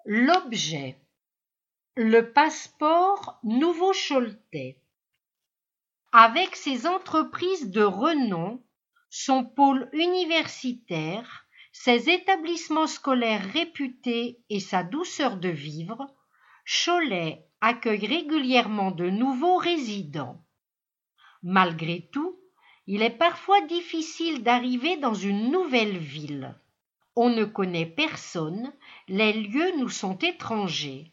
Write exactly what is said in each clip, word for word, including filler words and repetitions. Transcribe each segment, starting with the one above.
L'objet. Le passeport Nouveau-Choletais. Avec ses entreprises de renom, son pôle universitaire, ses établissements scolaires réputés et sa douceur de vivre, Cholet accueille régulièrement de nouveaux résidents. Malgré tout, il est parfois difficile d'arriver dans une nouvelle ville. On ne connaît personne, les lieux nous sont étrangers.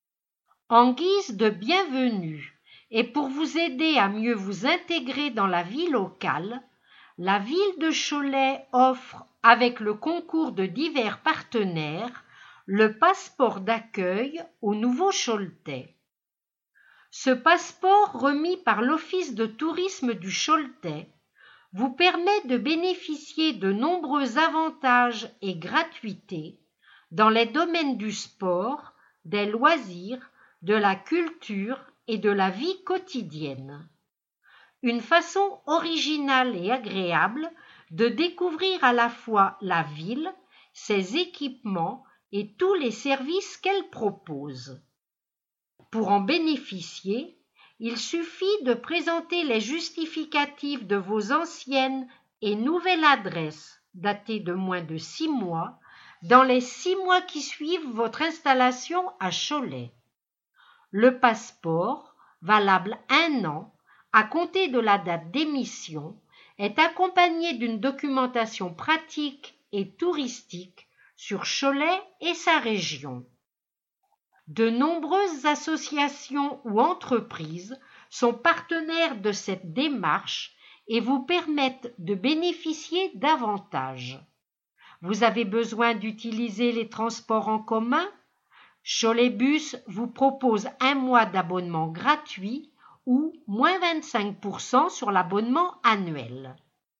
En guise de bienvenue et pour vous aider à mieux vous intégrer dans la vie locale, la ville de Cholet offre, avec le concours de divers partenaires, le passeport d'accueil aux Nouveau-Choletais. Ce passeport remis par l'Office de tourisme du Choletais vous permet de bénéficier de nombreux avantages et gratuités dans les domaines du sport, des loisirs, de la culture et de la vie quotidienne. Une façon originale et agréable de découvrir à la fois la ville, ses équipements et tous les services qu'elle propose. Pour en bénéficier, il suffit de présenter les justificatifs de vos anciennes et nouvelles adresses datées de moins de six mois dans les six mois qui suivent votre installation à Cholet. Le passeport, valable un an, à compter de la date d'émission, est accompagné d'une documentation pratique et touristique sur Cholet et sa région. De nombreuses associations ou entreprises sont partenaires de cette démarche et vous permettent de bénéficier d'avantages. Vous avez besoin d'utiliser les transports en commun? Cholet Bus vous propose un mois d'abonnement gratuit ou moins vingt-cinq pour cent sur l'abonnement annuel.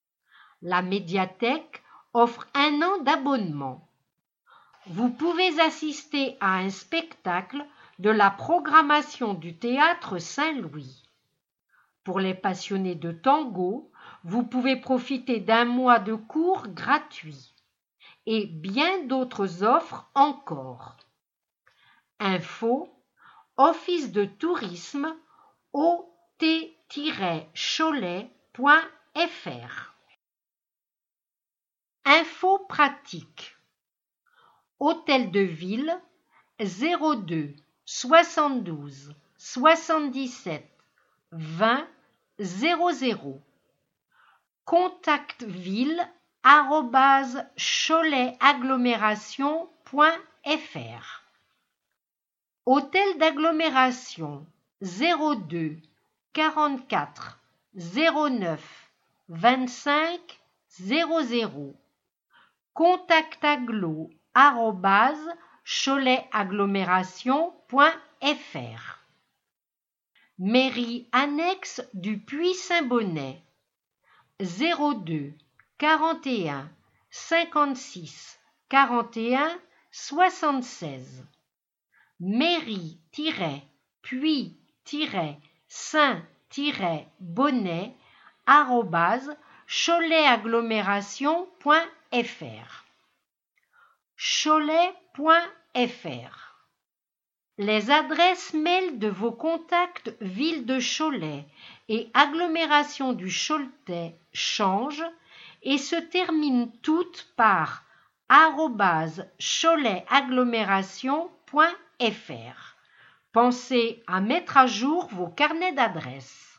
La médiathèque offre un an d'abonnement. Vous pouvez assister à un spectacle de la programmation du théâtre Saint-Louis. Pour les passionnés de tango, vous pouvez profiter d'un mois de cours gratuits et bien d'autres offres encore. Info, Office de tourisme, o t tiret cholet point f r. Info pratique. Hôtel de Ville zéro deux soixante-douze soixante-dix-sept vingt zéro zéro. Contact ville arobase cholet agglomération point f r. Hôtel d'agglomération zéro deux quarante-quatre zéro neuf vingt-cinq zéro zéro. Contact agglo arobase cholet agglomération point f r. Mairie annexe du Puy-Saint-Bonnet zéro deux quarante et un cinquante-six quarante et un soixante-seize. Mairie-puis-saint-bonnet arobase cholet agglomération point f r. cholet point f r. Les adresses mail de vos contacts ville de Cholet et agglomération du Choletais changent et se terminent toutes par arobase cholet agglomération point f r. Pensez à mettre à jour vos carnets d'adresses.